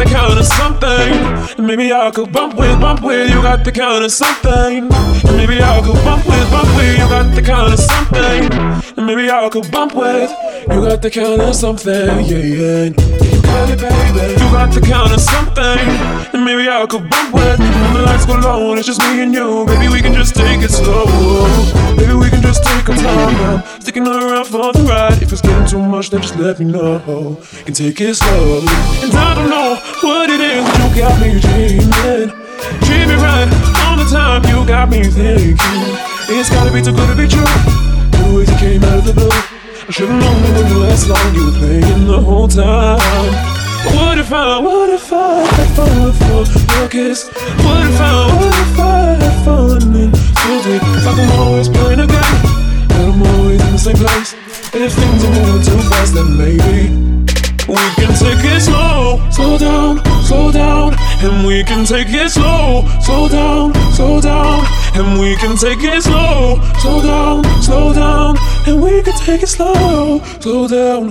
count of something. And maybe I could bump with. You got the count of something. And maybe I could bump with. You got the count of something. And maybe I could bump with. You got the count of something. Yeah. You got it, baby. You got the count of something. And maybe I could bump with. When the lights go low and it's just me and you, baby, we can just take it slow. Baby, we can just take our time now. Sticking around for the ride. If it's getting too much, then just let me know. Can take it slow. And I don't know what it is, but you got me dreaming. Treat me right all the time. You got me thinking it's gotta be too good to be true. The ways you came out of the blue, I should've known it wouldn't last long. You were playing the whole time. What if I had fallen for your kiss? What if I had fallen in so deep? Like I'm always playing a game, but I'm always in the same place. If things are moving too fast, then maybe we can take it slow. Slow down, and we can take it slow. Slow down, and we can take it slow. Slow down, and we can take it slow. Slow down.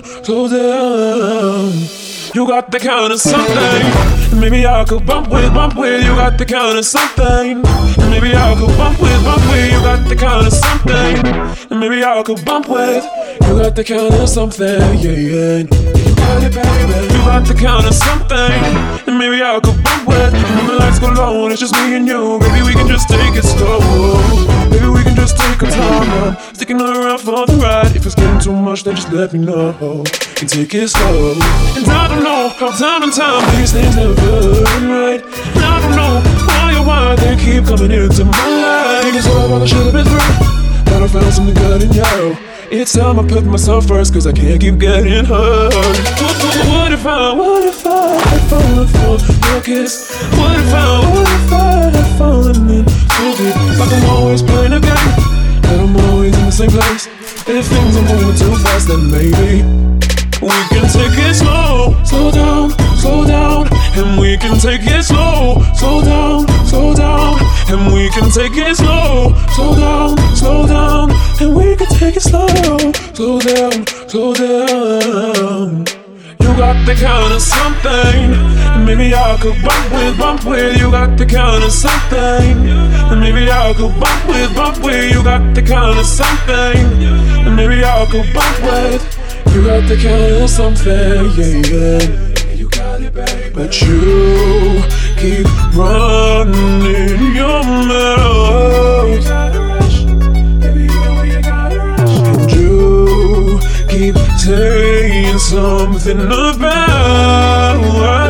You got the count of something. Maybe I could bump with. You got the count of something. Maybe I could bump with. You got the count of something. Maybe I could bump with. You got the count of something. Yeah. You got it, baby. You got the count of something. Maybe I could bump with. When the lights go low and it's just me and you, baby, we can just take it slow. Baby, we can just take our time now. Sticking around for the ride. If it's getting too much, then just let me know. Can take it slow. And I don't know how time and time these things never been right. And I don't know why they keep coming into my life. It's all I should have been through, but I found something good in you. It's time I put myself first, cause I can't keep getting hurt. What if I had fallen for your kiss? What if I had fallen in so deep? Like I'm always playing a game, but I'm always in the same place. If things are moving too fast, then maybe we can take it slow. Slow down, and we can take it slow. Slow down, and we can take it slow. Slow down, and we can take it slow. Slow down. You got the count of something. Maybe I could bump with. You got the count of something. Maybe I could bump with. You got the count of something. Maybe I could bump with. You got the count of something, yeah. You got it, baby. But you keep running your mouth. You gotta rush, baby, you know you gotta rush. And you keep saying something about